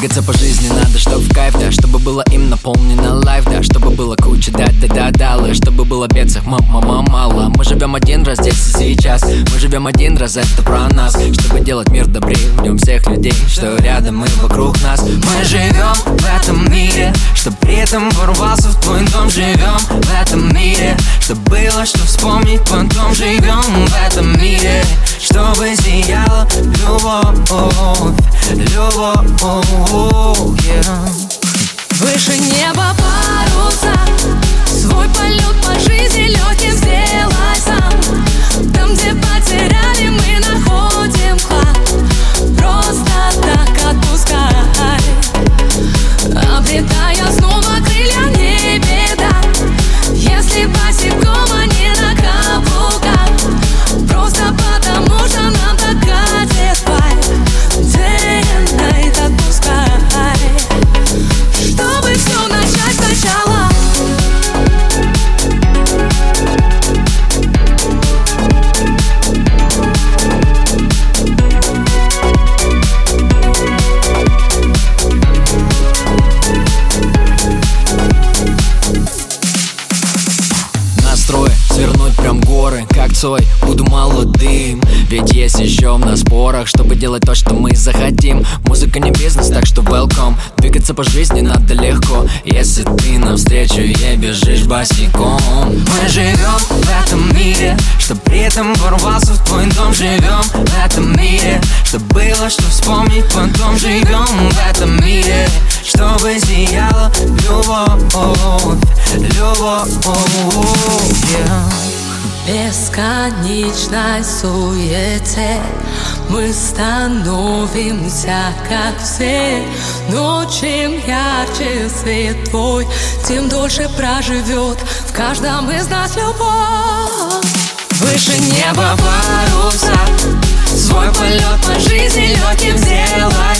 Двигаться по жизни надо, чтоб в кайф, да. Чтобы было им наполнено лайф, да. Чтобы было куча да-да-да-да. Чтобы было бедцах мало. Мы живем один раз здесь и сейчас. Мы живем один раз, это про нас. Чтобы делать мир добрее, в нем всех людей, что рядом и вокруг нас. Мы живем в этом мире, чтоб при этом ворвался в твой дом. Живем в этом мире, чтоб было что вспомнить, потом живем в этом мире, чтобы сияла любовь, yeah. Выше неба паруса, свой полет по жизни легким сделай сам. Там, где потеряли, мы находим клад. Просто так отпускай, обретая снова крылья, не беда. Если босиком, а не на каблуках. Просто потому, что нам так катит вайб. Day and night отпускай, чтобы все начать сначала. Настрой свернуть прям горы, как Цой, буду молодым. Ведь есть еще в нас порох, чтобы делать то, что мы захотим. Музыка не бизнес, так что welcome. Двигаться по жизни надо легко, если ты навстречу ей бежишь босиком. Мы живем в этом мире, чтоб при этом ворвался в твой дом. Живем в этом мире, чтоб было что вспомнить, потом живем в этом мире, чтобы сияла любовь, yeah. В бесконечной суете мы становимся как все. Но чем ярче свет твой, тем дольше проживет в каждом из нас любовь. Выше неба паруса, свой полет по жизни легким сделай